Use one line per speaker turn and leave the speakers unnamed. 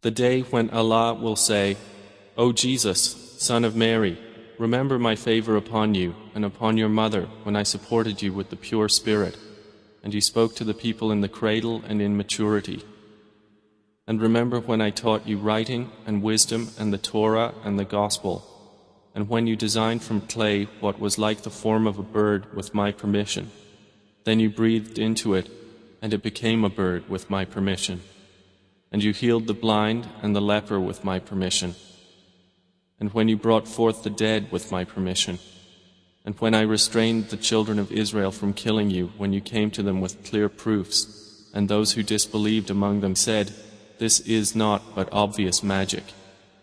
The day when Allah will say, O Jesus, son of Mary, remember my favor upon you and upon your mother when I supported you with the pure spirit, and you spoke to the people in the cradle and in maturity. And remember when I taught you writing and wisdom and the Torah and the Gospel, and when you designed from clay what was like the form of a bird with my permission. Then you breathed into it, and it became a bird with my permission. And you healed the blind and the leper with my permission. And when you brought forth the dead with my permission. And when I restrained the children of Israel from killing you when you came to them with clear proofs, and those who disbelieved among them said, This is not but obvious magic.